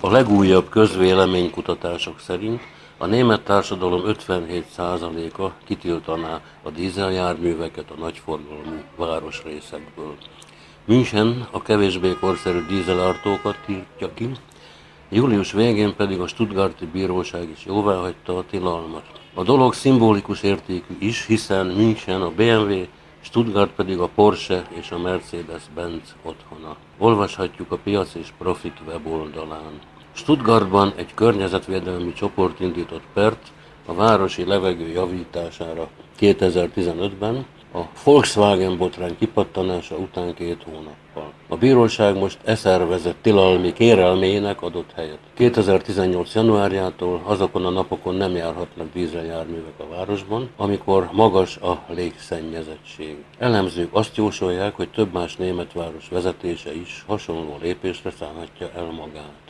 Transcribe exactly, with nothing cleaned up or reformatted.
A legújabb közvéleménykutatások szerint a német társadalom ötvenhét százaléka kitiltaná a dízeljárműveket a nagyforgalmú városrészekből. München a kevésbé korszerű dízelautókat tiltja ki, július végén pedig a stuttgarti bíróság is jóváhagyta a tilalmat. A dolog szimbolikus értékű is, hiszen München a bé em vé, Stuttgart pedig a Porsche és a Mercedes-Benz otthona. Olvashatjuk a Piac és Profit weboldalán. Stuttgartban egy környezetvédelmi csoport indított pert a városi levegő javítására kétezer-tizenötben, a Volkswagen botrány kipattanása után két hónappal. A bíróság most e szervezet tilalmi kérelmének adott helyet. kétezer-tizennyolc januárjától azokon a napokon nem járhatnak dízeljárművek a városban, amikor magas a légszennyezettség. Elemzők azt jósolják, hogy több más német város vezetése is hasonló lépésre szánhatja el magát.